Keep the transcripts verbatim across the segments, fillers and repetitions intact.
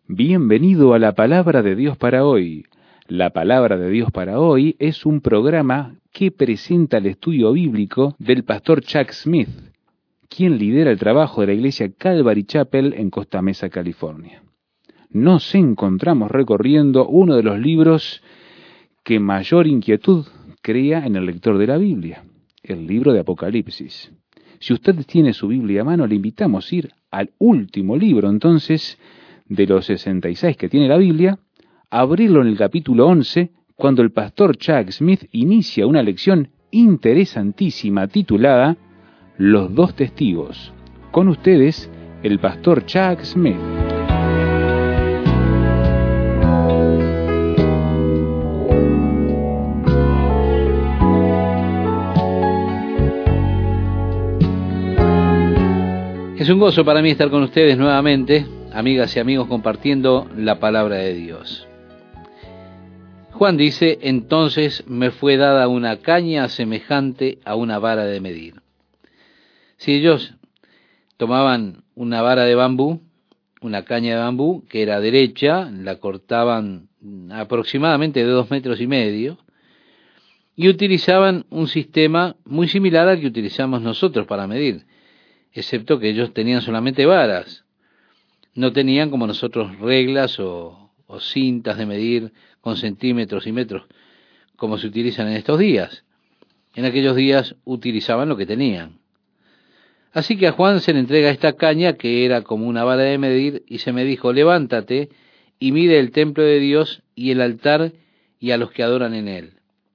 Bienvenido a la Palabra de Dios para hoy. La Palabra de Dios para hoy es un programa que presenta el estudio bíblico del pastor Chuck Smith, quien lidera el trabajo de la iglesia Calvary Chapel en Costa Mesa, California. Nos encontramos recorriendo uno de los libros que mayor inquietud crea en el lector de la Biblia, el libro de Apocalipsis. Si usted tiene su Biblia a mano, le invitamos a ir al último libro, entonces, de los sesenta y seis que tiene la Biblia, abrirlo en el capítulo once, cuando el pastor Chuck Smith inicia una lección interesantísima titulada Los dos testigos. Con ustedes, el pastor Chuck Smith. Es un gozo para mí estar con ustedes nuevamente, amigas y amigos, compartiendo la palabra de Dios. Juan dice, entonces me fue dada una caña semejante a una vara de medir. Si ellos tomaban una vara de bambú, una caña de bambú que era derecha, la cortaban aproximadamente de dos metros y medio, y utilizaban un sistema muy similar al que utilizamos nosotros para medir, excepto que ellos tenían solamente varas. No tenían como nosotros reglas o, o cintas de medir con centímetros y metros, como se utilizan en estos días. En aquellos días utilizaban lo que tenían. Así que a Juan se le entrega esta caña que era como una vara de medir y se me dijo, levántate y mide el templo de Dios y el altar y a los que adoran en él.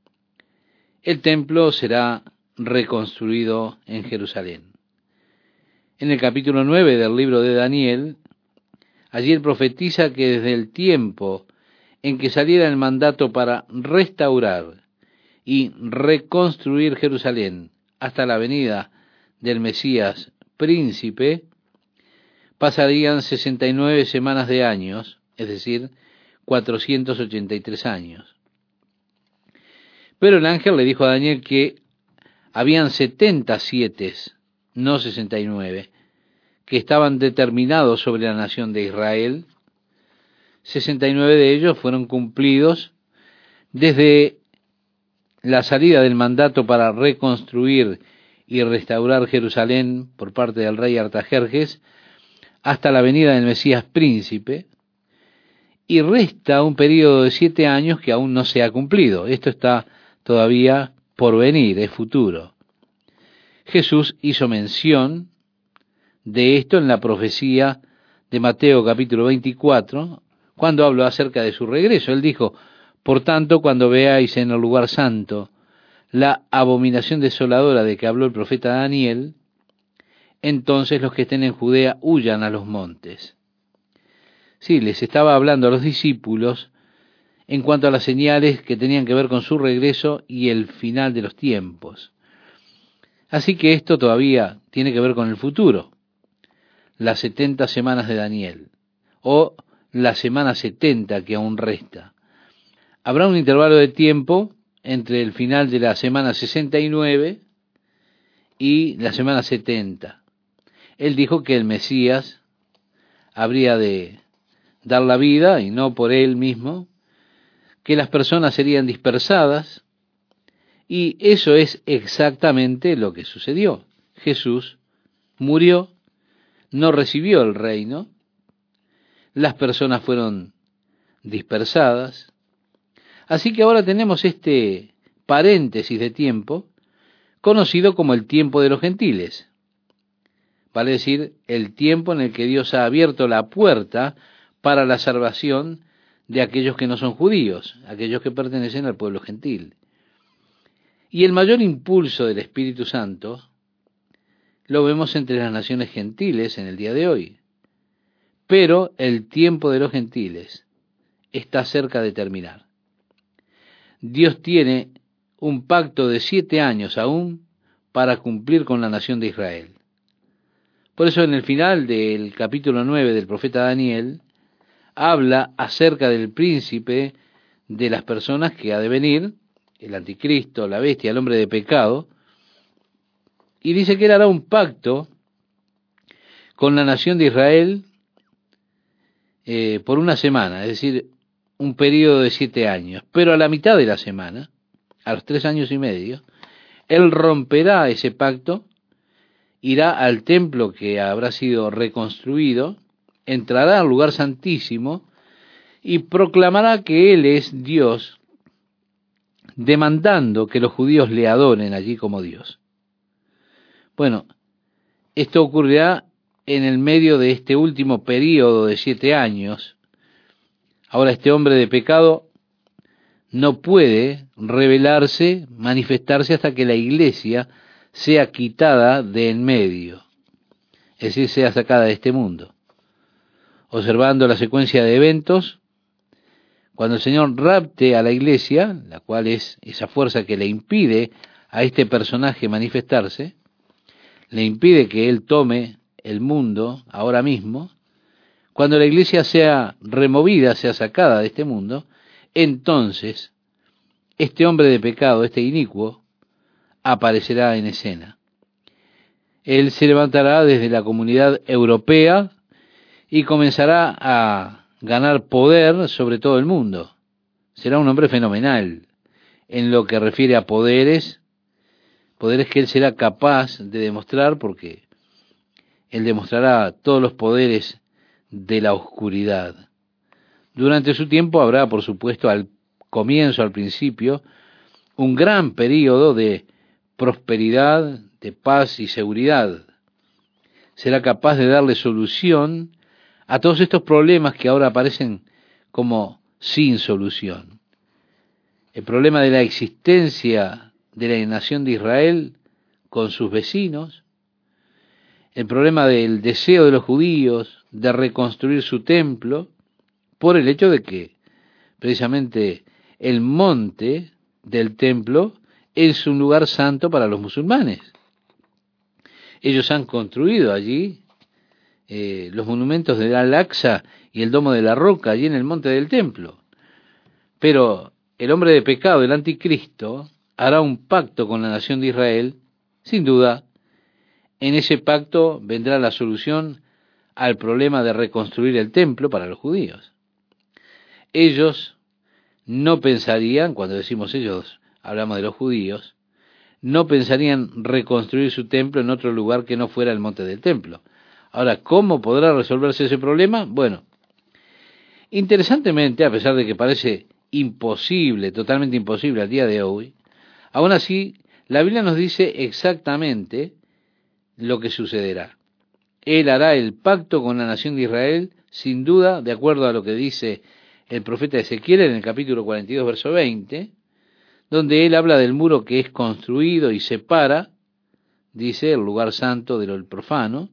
El templo será reconstruido en Jerusalén. En el capítulo nueve del libro de Daniel, allí él profetiza que desde el tiempo en que saliera el mandato para restaurar y reconstruir Jerusalén hasta la venida del Mesías príncipe, pasarían sesenta y nueve semanas de años, es decir, cuatrocientos ochenta y tres años. Pero el ángel le dijo a Daniel que habían setenta sietes, no sesenta y nueve, que estaban determinados sobre la nación de Israel. sesenta y nueve de ellos fueron cumplidos desde la salida del mandato para reconstruir y restaurar Jerusalén por parte del rey Artajerjes hasta la venida del Mesías príncipe, y resta un periodo de siete años que aún no se ha cumplido. Esto está todavía por venir, es futuro. Jesús hizo mención de esto en la profecía de Mateo capítulo veinticuatro, cuando habló acerca de su regreso. Él dijo, por tanto, cuando veáis en el lugar santo la abominación desoladora de que habló el profeta Daniel, entonces los que estén en Judea huyan a los montes. Sí, les estaba hablando a los discípulos en cuanto a las señales que tenían que ver con su regreso y el final de los tiempos. Así que esto todavía tiene que ver con el futuro, las setenta semanas de Daniel, o la semana setenta que aún resta. Habrá un intervalo de tiempo entre el final de la semana sesenta y nueve y la semana setenta. Él dijo que el Mesías habría de dar la vida, y no por él mismo, que las personas serían dispersadas, y eso es exactamente lo que sucedió. Jesús murió, no recibió el reino, las personas fueron dispersadas, así que ahora tenemos este paréntesis de tiempo, conocido como el tiempo de los gentiles, vale decir, el tiempo en el que Dios ha abierto la puerta para la salvación de aquellos que no son judíos, aquellos que pertenecen al pueblo gentil. Y el mayor impulso del Espíritu Santo lo vemos entre las naciones gentiles en el día de hoy. Pero el tiempo de los gentiles está cerca de terminar. Dios tiene un pacto de siete años aún para cumplir con la nación de Israel. Por eso en el final del capítulo nueve del profeta Daniel, habla acerca del príncipe de las personas que ha de venir, el anticristo, la bestia, el hombre de pecado, y dice que él hará un pacto con la nación de Israel eh, por una semana, es decir, un periodo de siete años. Pero a la mitad de la semana, a los tres años y medio, él romperá ese pacto, irá al templo que habrá sido reconstruido, entrará al lugar santísimo y proclamará que él es Dios, demandando que los judíos le adoren allí como Dios. Bueno, esto ocurrirá en el medio de este último período de siete años. Ahora este hombre de pecado no puede revelarse, manifestarse hasta que la iglesia sea quitada de en medio, es decir, sea sacada de este mundo. Observando la secuencia de eventos, cuando el Señor rapte a la iglesia, la cual es esa fuerza que le impide a este personaje manifestarse, le impide que él tome el mundo ahora mismo, cuando la iglesia sea removida, sea sacada de este mundo, entonces este hombre de pecado, este inicuo, aparecerá en escena. Él se levantará desde la comunidad europea y comenzará a ganar poder sobre todo el mundo. Será un hombre fenomenal en lo que refiere a poderes, poderes que él será capaz de demostrar, porque él demostrará todos los poderes de la oscuridad. Durante su tiempo habrá, por supuesto, al comienzo, al principio, un gran período de prosperidad, de paz y seguridad. Será capaz de darle solución a todos estos problemas que ahora aparecen como sin solución. El problema de la existencia de la nación de Israel con sus vecinos, el problema del deseo de los judíos de reconstruir su templo, por el hecho de que precisamente el monte del templo es un lugar santo para los musulmanes. Ellos han construido allí eh, los monumentos del Al-Aqsa y el Domo de la Roca, allí en el monte del templo. Pero el hombre de pecado, el anticristo, hará un pacto con la nación de Israel. Sin duda, en ese pacto vendrá la solución al problema de reconstruir el templo para los judíos. Ellos no pensarían, cuando decimos ellos, hablamos de los judíos, no pensarían reconstruir su templo en otro lugar que no fuera el monte del templo. Ahora, ¿cómo podrá resolverse ese problema? Bueno, interesantemente, a pesar de que parece imposible, totalmente imposible al día de hoy, aún así, la Biblia nos dice exactamente lo que sucederá. Él hará el pacto con la nación de Israel, sin duda, de acuerdo a lo que dice el profeta Ezequiel en el capítulo cuarenta y dos, verso veinte, donde él habla del muro que es construido y separa, dice, el lugar santo de lo profano.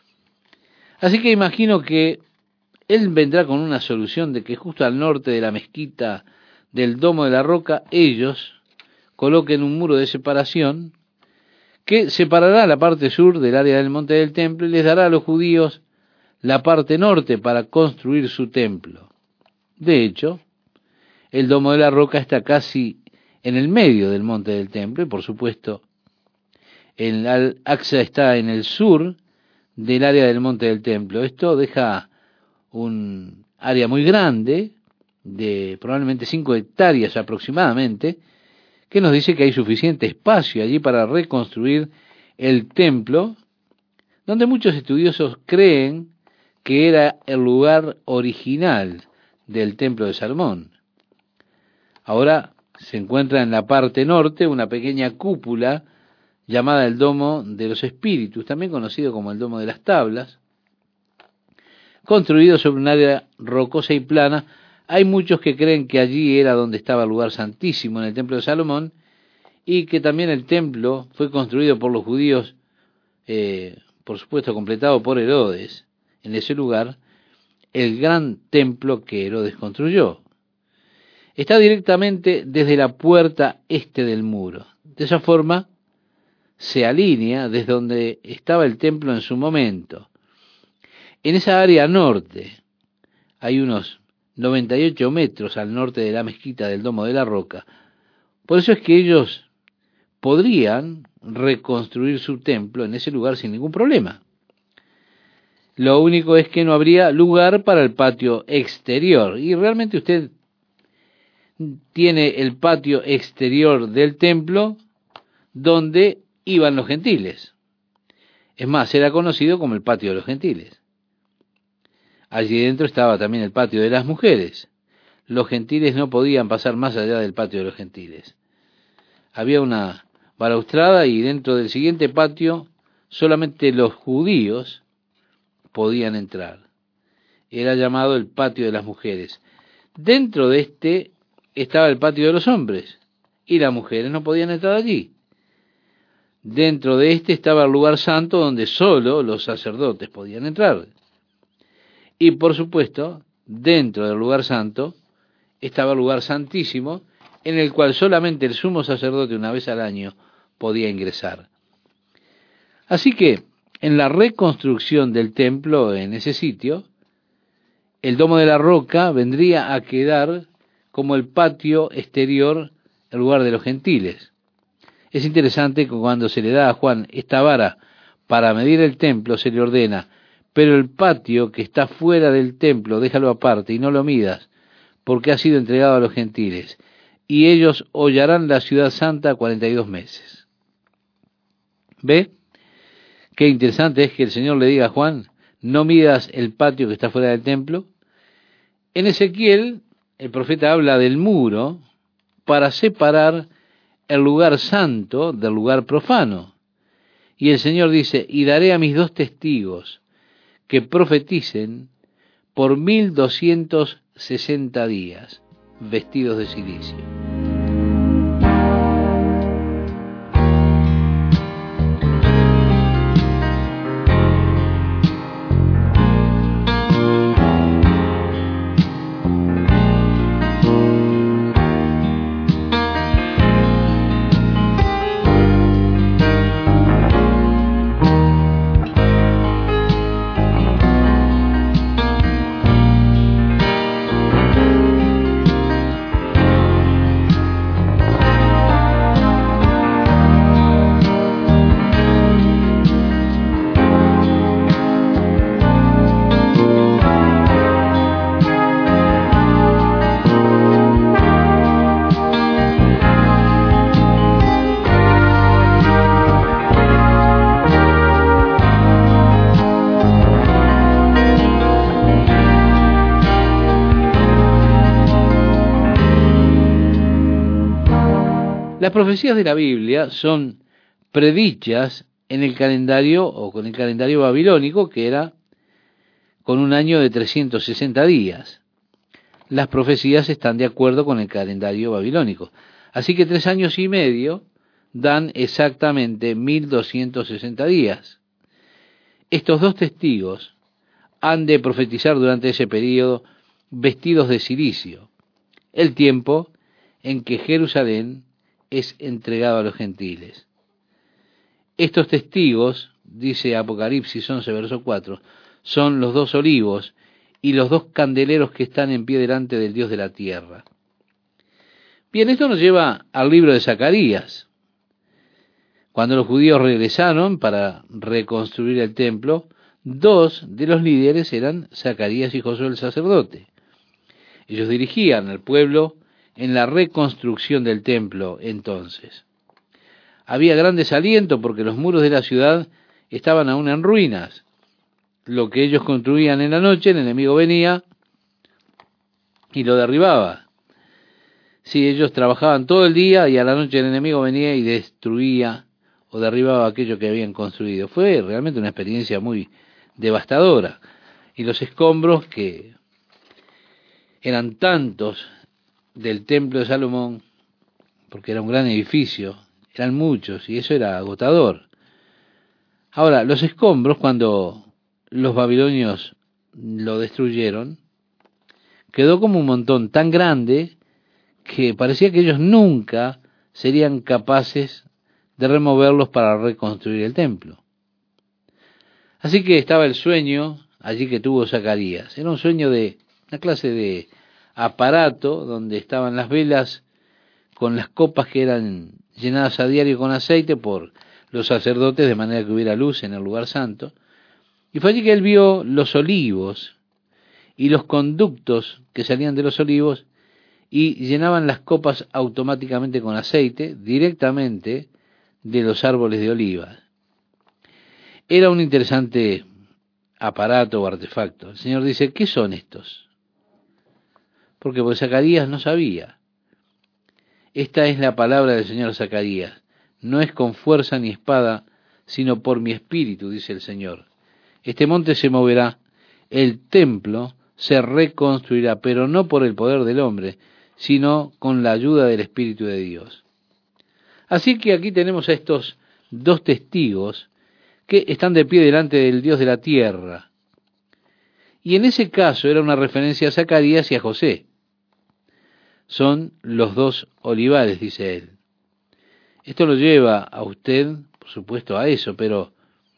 Así que imagino que él vendrá con una solución de que justo al norte de la mezquita del Domo de la Roca, ellos coloquen un muro de separación que separará la parte sur del área del monte del templo y les dará a los judíos la parte norte para construir su templo. De hecho, el Domo de la Roca está casi en el medio del monte del templo, y por supuesto, el Al-Aqsa está en el sur del área del monte del templo. Esto deja un área muy grande, de probablemente cinco hectáreas aproximadamente, que nos dice que hay suficiente espacio allí para reconstruir el templo, donde muchos estudiosos creen que era el lugar original del templo de Salomón. Ahora se encuentra en la parte norte una pequeña cúpula llamada el Domo de los Espíritus, también conocido como el Domo de las Tablas, construido sobre un área rocosa y plana. Hay muchos que creen que allí era donde estaba el lugar santísimo en el templo de Salomón, y que también el templo fue construido por los judíos, eh, por supuesto completado por Herodes, en ese lugar, el gran templo que Herodes construyó. Está directamente desde la puerta este del muro. De esa forma se alinea desde donde estaba el templo en su momento. En esa área norte hay unos noventa y ocho metros al norte de la mezquita del Domo de la Roca. Por eso es que ellos podrían reconstruir su templo en ese lugar sin ningún problema. Lo único es que no habría lugar para el patio exterior. Y realmente usted tiene el patio exterior del templo donde iban los gentiles. Es más, era conocido como el patio de los gentiles. Allí dentro estaba también el patio de las mujeres. Los gentiles no podían pasar más allá del patio de los gentiles. Había una balaustrada y dentro del siguiente patio solamente los judíos podían entrar. Era llamado el patio de las mujeres. Dentro de este estaba el patio de los hombres y las mujeres no podían entrar allí. Dentro de este estaba el lugar santo donde solo los sacerdotes podían entrar. Y por supuesto, dentro del lugar santo estaba el lugar santísimo en el cual solamente el sumo sacerdote una vez al año podía ingresar. Así que en la reconstrucción del templo en ese sitio, el domo de la roca vendría a quedar como el patio exterior, el lugar de los gentiles. Es interesante que cuando se le da a Juan esta vara para medir el templo, se le ordena, pero el patio que está fuera del templo, déjalo aparte y no lo midas, porque ha sido entregado a los gentiles, y ellos hollarán la ciudad santa cuarenta y dos meses. ¿Ve? Qué interesante es que el Señor le diga a Juan, no midas el patio que está fuera del templo. En Ezequiel, el profeta habla del muro para separar el lugar santo del lugar profano. Y el Señor dice, y daré a mis dos testigos que profeticen por mil doscientos sesenta días, vestidos de silicio. Las profecías de la Biblia son predichas en el calendario o con el calendario babilónico, que era con un año de trescientos sesenta días. Las profecías están de acuerdo con el calendario babilónico. Así que tres años y medio dan exactamente mil doscientos sesenta días. Estos dos testigos han de profetizar durante ese período vestidos de silicio, el tiempo en que Jerusalén es entregado a los gentiles. Estos testigos, dice Apocalipsis once, verso cuatro, son los dos olivos y los dos candeleros que están en pie delante del Dios de la tierra. Bien, esto nos lleva al libro de Zacarías. Cuando los judíos regresaron para reconstruir el templo, dos de los líderes eran Zacarías y Josué el sacerdote. Ellos dirigían al pueblo en la reconstrucción del templo entonces. Había gran desaliento porque los muros de la ciudad estaban aún en ruinas. Lo que ellos construían en la noche, el enemigo venía y lo derribaba. Sí, ellos trabajaban todo el día y a la noche el enemigo venía y destruía o derribaba aquello que habían construido. Fue realmente una experiencia muy devastadora. Y los escombros, que eran tantos del templo de Salomón, porque era un gran edificio, eran muchos y eso era agotador. Ahora, los escombros, cuando los babilonios lo destruyeron, quedó como un montón tan grande que parecía que ellos nunca serían capaces de removerlos para reconstruir el templo. Así que estaba el sueño allí que tuvo Zacarías. Era un sueño de una clase de aparato donde estaban las velas con las copas que eran llenadas a diario con aceite por los sacerdotes, de manera que hubiera luz en el lugar santo. Y fue allí que él vio los olivos y los conductos que salían de los olivos y llenaban las copas automáticamente con aceite directamente de los árboles de oliva. Era un interesante aparato o artefacto. El Señor dice, ¿qué son estos? Porque pues Zacarías no sabía. Esta es la palabra del Señor a Zacarías. No es con fuerza ni espada, sino por mi espíritu, dice el Señor. Este monte se moverá, el templo se reconstruirá, pero no por el poder del hombre, sino con la ayuda del Espíritu de Dios. Así que aquí tenemos a estos dos testigos que están de pie delante del Dios de la tierra. Y en ese caso era una referencia a Zacarías y a José. Son los dos olivares, dice él. Esto lo lleva a usted, por supuesto, a eso, pero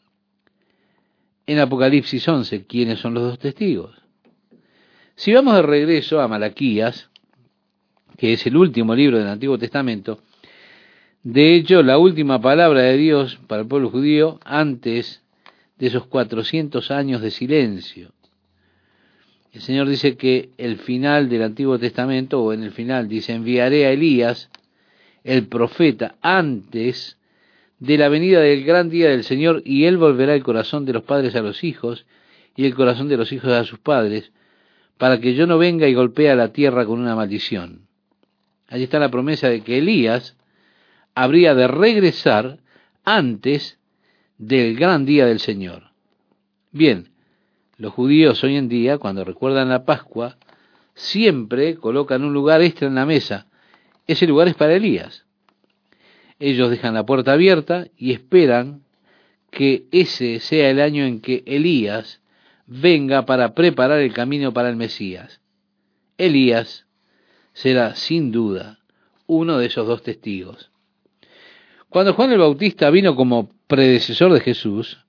en Apocalipsis once, ¿quiénes son los dos testigos? Si vamos de regreso a Malaquías, que es el último libro del Antiguo Testamento, de hecho, la última palabra de Dios para el pueblo judío antes de esos cuatrocientos años de silencio. El Señor dice que el final del Antiguo Testamento, o en el final, dice, enviaré a Elías, el profeta, antes de la venida del gran día del Señor, y él volverá el corazón de los padres a los hijos, y el corazón de los hijos a sus padres, para que yo no venga y golpee a la tierra con una maldición. Allí está la promesa de que Elías habría de regresar antes del gran día del Señor. Bien, los judíos hoy en día, cuando recuerdan la Pascua, siempre colocan un lugar extra en la mesa. Ese lugar es para Elías. Ellos dejan la puerta abierta y esperan que ese sea el año en que Elías venga para preparar el camino para el Mesías. Elías será sin duda uno de esos dos testigos. Cuando Juan el Bautista vino como predecesor de Jesús,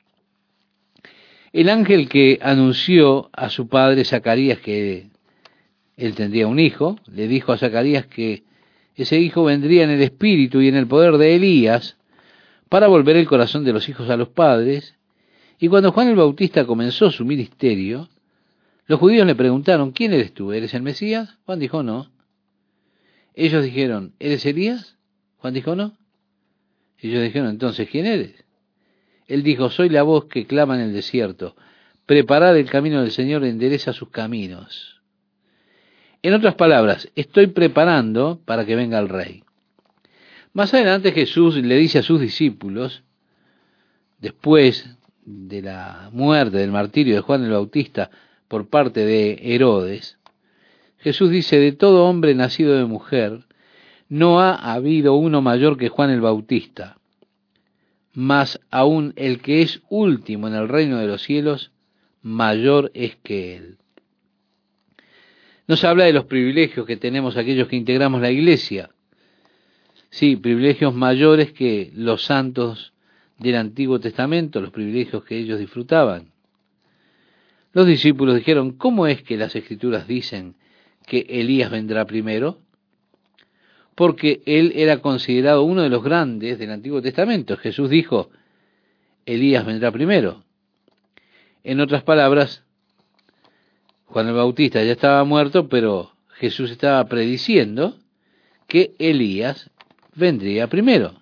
el ángel que anunció a su padre Zacarías que él tendría un hijo, le dijo a Zacarías que ese hijo vendría en el espíritu y en el poder de Elías para volver el corazón de los hijos a los padres. Y cuando Juan el Bautista comenzó su ministerio, los judíos le preguntaron, ¿quién eres tú? ¿Eres el Mesías? Juan dijo, no. Ellos dijeron, ¿eres Elías? Juan dijo, no. Ellos dijeron, entonces, ¿quién eres? Él dijo, soy la voz que clama en el desierto, preparad el camino del Señor, endereza sus caminos. En otras palabras, estoy preparando para que venga el Rey. Más adelante Jesús le dice a sus discípulos, después de la muerte, del martirio de Juan el Bautista por parte de Herodes, Jesús dice, de todo hombre nacido de mujer, no ha habido uno mayor que Juan el Bautista, mas aún el que es último en el reino de los cielos, mayor es que él. Nos habla de los privilegios que tenemos aquellos que integramos la iglesia. Sí, privilegios mayores que los santos del Antiguo Testamento, los privilegios que ellos disfrutaban. Los discípulos dijeron, ¿cómo es que las Escrituras dicen que Elías vendrá primero? Porque él era considerado uno de los grandes del Antiguo Testamento. Jesús dijo, Elías vendrá primero. En otras palabras, Juan el Bautista ya estaba muerto, pero Jesús estaba prediciendo que Elías vendría primero.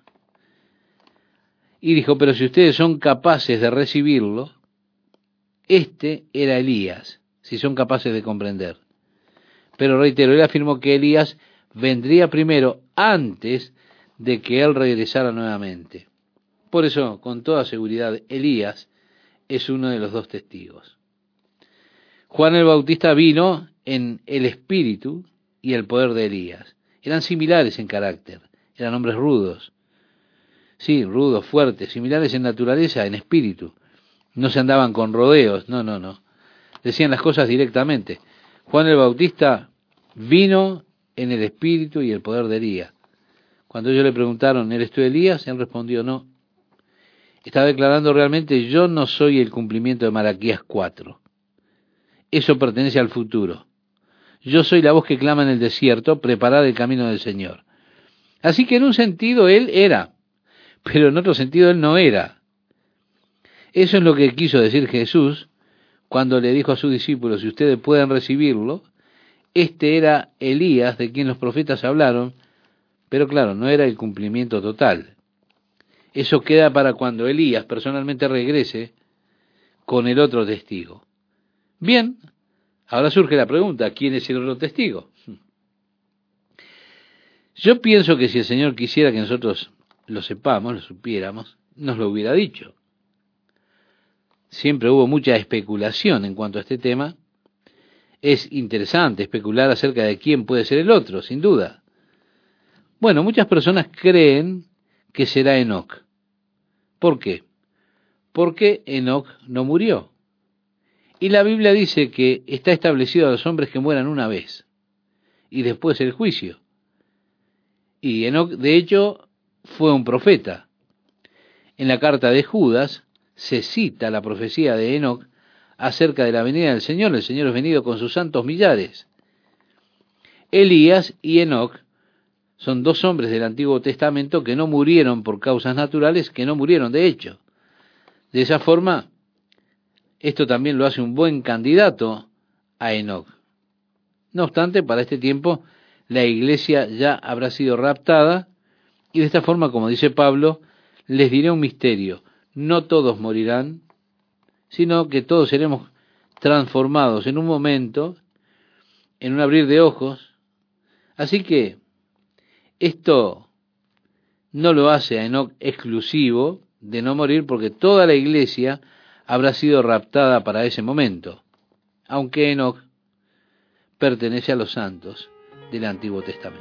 Y dijo, pero si ustedes son capaces de recibirlo, este era Elías, si son capaces de comprender. Pero reitero, él afirmó que Elías vendría primero antes de que él regresara nuevamente. Por eso, con toda seguridad, Elías es uno de los dos testigos. Juan el Bautista vino en el espíritu y el poder de Elías. Eran similares en carácter, eran hombres rudos. Sí, rudos, fuertes, similares en naturaleza, en espíritu. No se andaban con rodeos, no, no, no. Decían las cosas directamente. Juan el Bautista vino en el espíritu y el poder de Elías. Cuando ellos le preguntaron, ¿eres tú Elías? Él respondió, no. Estaba declarando realmente, yo no soy el cumplimiento de Malaquías cuatro. Eso pertenece al futuro. Yo soy la voz que clama en el desierto, preparad el camino del Señor. Así que en un sentido él era, pero en otro sentido él no era. Eso es lo que quiso decir Jesús cuando le dijo a sus discípulos, si ustedes pueden recibirlo, este era Elías de quien los profetas hablaron, pero claro, no era el cumplimiento total. Eso queda para cuando Elías personalmente regrese con el otro testigo. Bien, ahora surge la pregunta, ¿quién es el otro testigo? Yo pienso que si el Señor quisiera que nosotros lo sepamos, lo supiéramos, nos lo hubiera dicho. Siempre hubo mucha especulación en cuanto a este tema. Es interesante especular acerca de quién puede ser el otro, sin duda. Bueno, muchas personas creen que será Enoc. ¿Por qué? Porque Enoc no murió. Y la Biblia dice que está establecido a los hombres que mueran una vez, y después el juicio. Y Enoc, de hecho, fue un profeta. En la carta de Judas se cita la profecía de Enoc acerca de la venida del Señor. El Señor es venido con sus santos millares. Elías y Enoc son dos hombres del Antiguo Testamento que no murieron por causas naturales, que no murieron de hecho. De esa forma, esto también lo hace un buen candidato a Enoc. No obstante, para este tiempo, la iglesia ya habrá sido raptada, y de esta forma, como dice Pablo, les diré un misterio. No todos morirán, sino que todos seremos transformados en un momento, en un abrir de ojos. Así que esto no lo hace a Enoc exclusivo de no morir, porque toda la iglesia habrá sido raptada para ese momento, aunque Enoc pertenece a los santos del Antiguo Testamento.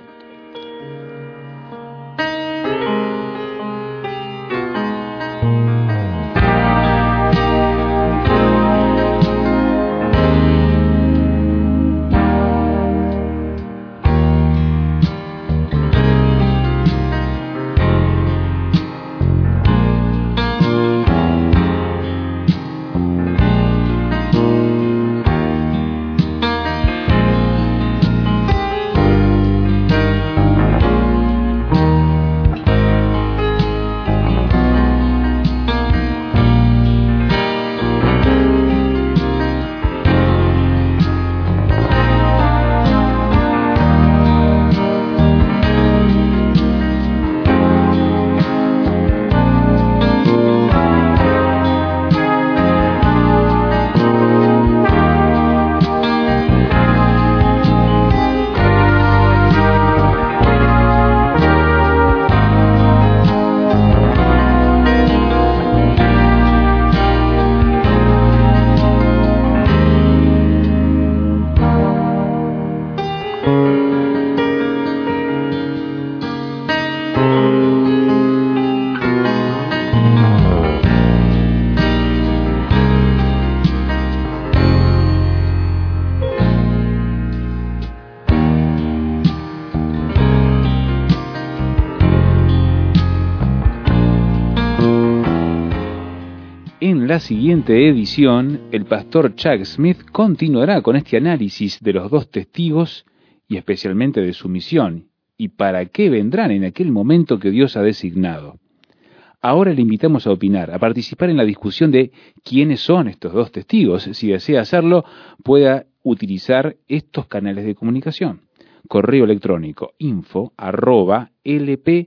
En la siguiente edición, el pastor Chuck Smith continuará con este análisis de los dos testigos y especialmente de su misión y para qué vendrán en aquel momento que Dios ha designado. Ahora le invitamos a opinar, a participar en la discusión de quiénes son estos dos testigos. Si desea hacerlo, pueda utilizar estos canales de comunicación. Correo electrónico info arroba lpddph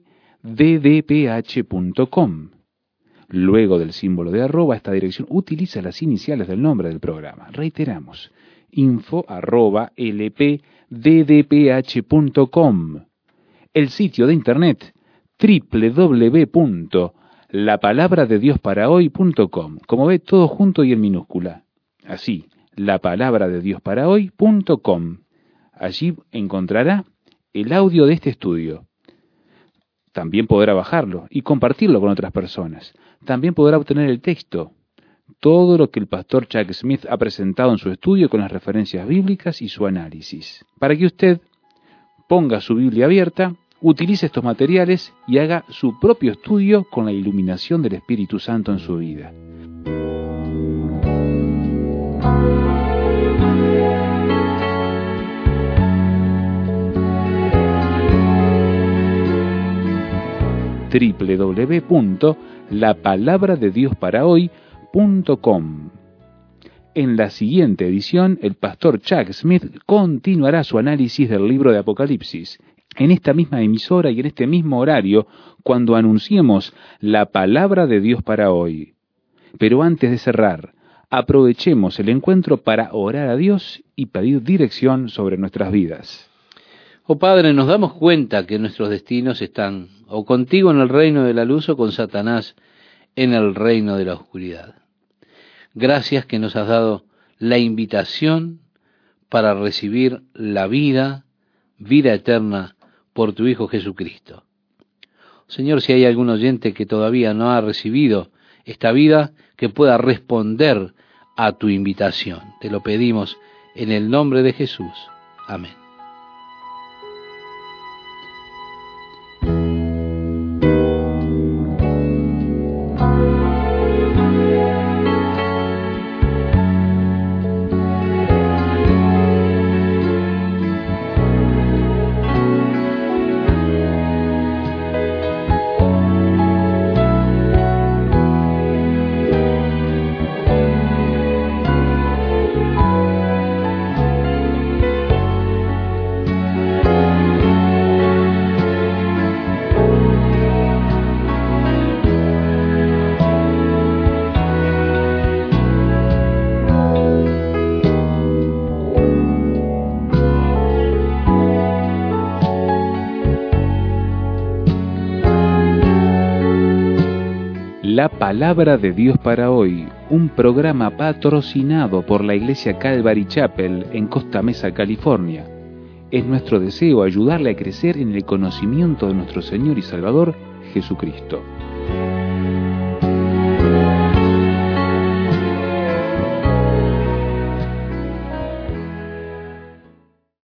punto com. Luego del símbolo de arroba, esta dirección utiliza las iniciales del nombre del programa. Reiteramos, info arroba lpddph punto com. El sitio de internet doble u doble u doble u punto la palabra de dios para hoy punto com. Como ve, todo junto y en minúscula. Así, la palabra de dios para hoy punto com. Allí encontrará el audio de este estudio. También podrá bajarlo y compartirlo con otras personas. También podrá obtener el texto, todo lo que el pastor Chuck Smith ha presentado en su estudio con las referencias bíblicas y su análisis, para que usted ponga su Biblia abierta, utilice estos materiales y haga su propio estudio con la iluminación del Espíritu Santo en su vida. doble u doble u doble u punto la palabra de dios para hoy punto com. En la siguiente edición, el pastor Chuck Smith continuará su análisis del libro de Apocalipsis, en esta misma emisora y en este mismo horario, cuando anunciemos la palabra de Dios para hoy. Pero antes de cerrar, aprovechemos el encuentro para orar a Dios y pedir dirección sobre nuestras vidas. Oh Padre, nos damos cuenta que nuestros destinos están o contigo en el reino de la luz o con Satanás en el reino de la oscuridad. Gracias que nos has dado la invitación para recibir la vida, vida eterna por tu Hijo Jesucristo. Señor, si hay algún oyente que todavía no ha recibido esta vida, que pueda responder a tu invitación. Te lo pedimos en el nombre de Jesús. Amén. La palabra de Dios para hoy, un programa patrocinado por la Iglesia Calvary Chapel en Costa Mesa, California. Es nuestro deseo ayudarle a crecer en el conocimiento de nuestro Señor y Salvador, Jesucristo.